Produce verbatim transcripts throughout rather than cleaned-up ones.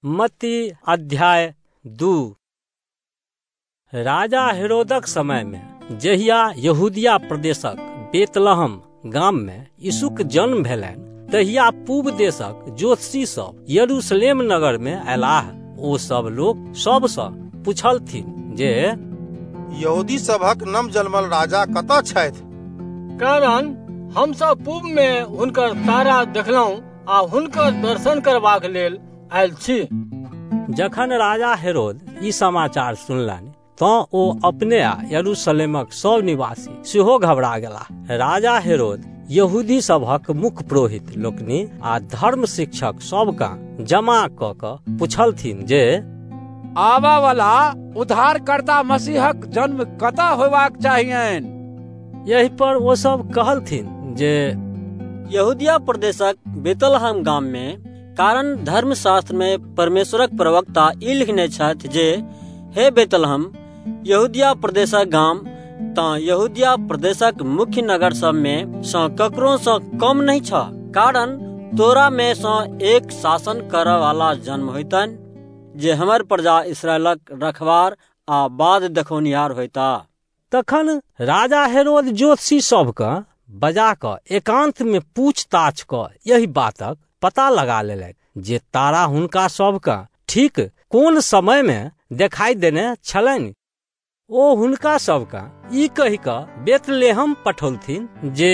मत्ती अध्याय दू। राजा हेरोदक समय में जहिया यहूदिया प्रदेशक बेतलहम गाम में यीशुक जन्म भेलनि, तहिया पूब देशक ज्योतिषी सब यरूशलेम नगर में अयलाह। ओ सब लोग सबसँ पूछलथिन जे यहूदी सभक नव जन्मल राजा कतऽ छथि? कारण हम सब पूब में हुनकर तारा देखलहुँ आ हुनकर दर्शन करबाक लेल आयल छी। जखन राजा हेरोद ई समाचार सुनलनि तऽ ओ अपने आ यरूशलेमक सब निवासी सेहो घबरा गेलाह। राजा हेरोद यहूदी सभक मुख्य पुरोहित लोकनि आ धर्म शिक्षक सबका जमा कऽ कऽ पूछलथिन जे आबा वाला उद्धारकर्ता मसीहक जन्म कतऽ होयबाक चाहियनि। यही पर वो सब कहलथिन जे यहूदिया प्रदेशक बेतलहम गाम में, कारण धर्मशास्त्र में परमेश्वरक प्रवक्ता ई लिखने छथि जे हे बेतलहम यहूदिया प्रदेशक गाम तऽ यहूदिया प्रदेशक मुख्य नगर सब में सँ ककरो सँ कम नहीं छ, कारण तोरा में सँ एक शासन करय वाला जन्म होइतनि जे हमर प्रजा इस्राएलक रखवार आ बाद देखौनिहार होइता। तखन राजा हेरोद ज्योतिषी सबके बजा कऽ एकांत में पूछताछ कऽ यही बातक पता लगा लेलक जे तारा हुनका सबके ठीक कोन समय में देखाई देने छलनि। ओ हुनका सबके ई कहि कऽ बेतलेहम पठौलथिन जे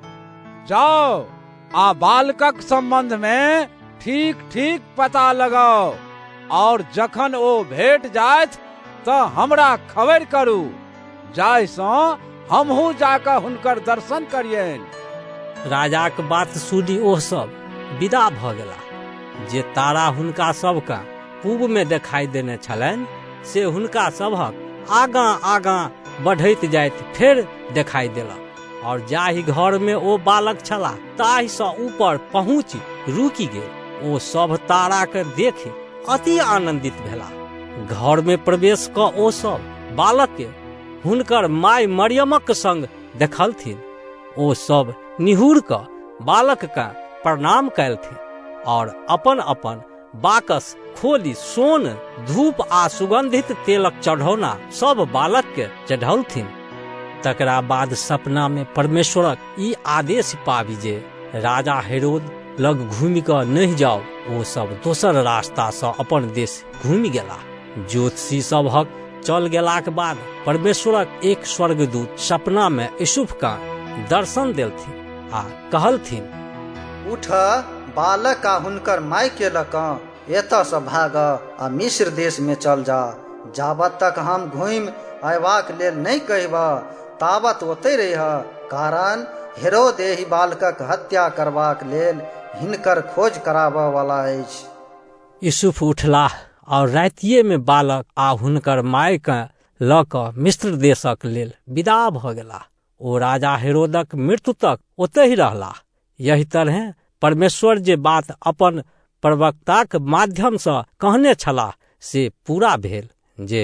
जाओ आ बालकक संबंध में ठीक ठीक पता लगाओ, और जखन ओ भेट जायत तऽ हमरा खबर करू, जाहिसँ हमहूँ जाकऽ हुनकर दर्शन करियनि। राजाक बात सुनी ओ सब विदा भऽ गेला। जे तारा हुनका सबके पूब में देखाई देने छलनि से हुनका सभक आगाँ आगाँ बढ़ैत जाइत फेर देखाई देलक, और जाहि घर में ओ बालक छला ताहिसँ ऊपर पहुँच रुकि गेल। ओ सब तारा के देखे अति आनंदित भेला। घर में प्रवेश कऽ ओ सब बालक के हुनकर माय मरियमक संग देखलथिन। ओ सब निहुर कऽ बालक का प्रणाम कयलथिन और अपन अपन बाकस खोली सोन, धूप आ सुगंधित तेलक चढ़ौना सब बालक के चढ़ौलथिन। तकरा बाद सपना में परमेश्वरक ई आदेश पाबी जे राजा हेरोद लग घूमि कऽ नहीं जाओ। ओ सब दोसर रास्ता सँ अपन देश घूमि गेला। ज्योतिषी सभक चल गेलाक बाद परमेश्वरक एक स्वर्गदूत सपना में यूसुफ का दर्शन देलथिन आ कहलथिन, उठ, बालक आ हुनकर माय के लऽ कऽ एतऽ सँ भाग आ मिस्र देश में चल जा। जाबत तक हम घुमि अयबाक लेल नहीं कहब ताबत ओतै रह, कारण हेरोद एहि बालकक हत्या करबाक लेल हिनकर खोज कराबऽ वाला अछि। यूसुफ उठलाह और रातिये में बालक आ हुनकर माय के लऽ कऽ मिस्र देशक लेल विदा भऽ गेलाह। ओ राजा हेरोदक मृत्यु तक ओतहि ही रहलाह। यही तरह परमेश्वर जे बात अपन प्रवक्ताक माध्यम सँ कहने छलाह से पूरा भेल जे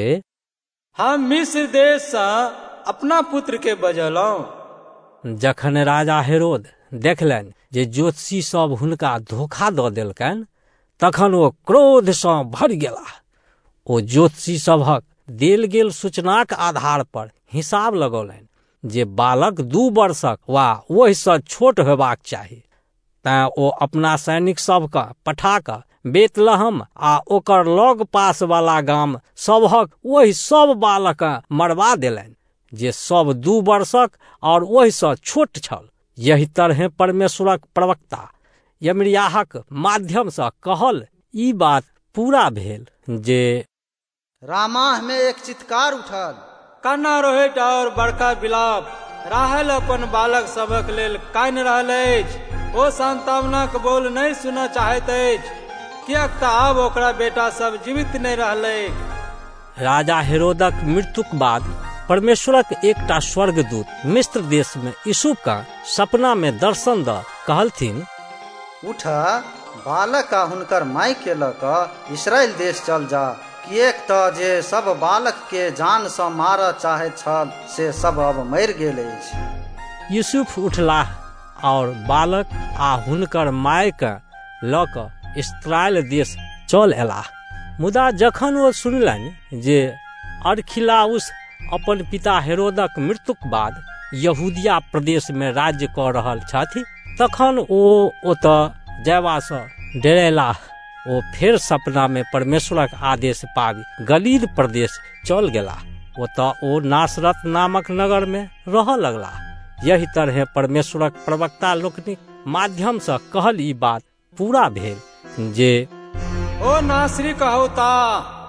हम मिस्र देश सँ अपना पुत्र के बजलहुँ। जखन राजा हेरोद देखलनि जे ज्योतिषी सब हुनका धोखा दऽ देलकनि, तखन ओ क्रोध सँ भरि गेलाह। ओ ज्योतिषी सभक देल गेल सूचनाक आधार पर हिसाब लगौलनि जे बालक दू वर्षक वा ओहि सँ छोट होयबाक चाही। तैं ओ अपना सैनिक सबके पठा कऽ बेतलहम आ ओकर लग पास वाला गाम सभक ओहि सब बालक मरवा देलनि जे सब दू वर्षक और ओहि सँ छोट छल। यही तरह परमेश्वरक प्रवक्ता यिर्मयाहक माध्यम सँ कहल ई बात पूरा भेल जे रामाह में एक चित्कार उठल, कान्ना रोहित और बड़का विलाप। राहेल अपन बालक सभक लेल कानि रहल अछि, ओ सांत्वनाक बोल नहीं सुनऽ चाहैत अछि, कियाक तऽ आब ओकरा बेटा सब जीवित नहीं रहलै। राजा हेरोदक मृत्युक बाद परमेश्वरक एकटा स्वर्गदूत मिस्र देश में यूसुफ का सपना में दर्शन दऽ कहलथिन, उठ, बालक आ हुनकर माय के लऽ कऽ इस्राएल देश चल जा, किएक तऽ जे सब बालक के जान सँ मारऽ चाहैत छल से सब अब मरि गेल अछि। यूसुफ उठलाह और बालक आ हुनकर माय के लऽ कऽ इस्राएल देश चल एलाह। मुदा जखन ओ सुनलनि जे अरखिलाउस अपन पिता हेरोदक मृत्युक बाद यहूदिया प्रदेश में राज्य कऽ रहल छथि, तखन ओ ओतऽ जयबासँ डरेलाह। ओ फेर सपना में परमेश्वरक आदेश पाबि गलील प्रदेश चल गेलाह। ओतऽ ओ नासरत नामक नगर में रहऽ लगलाह। यही तरह परमेश्वरक प्रवक्ता लोकनिक माध्यम से कहल ई बात पूरा भेल जे ओ नासरी कहौता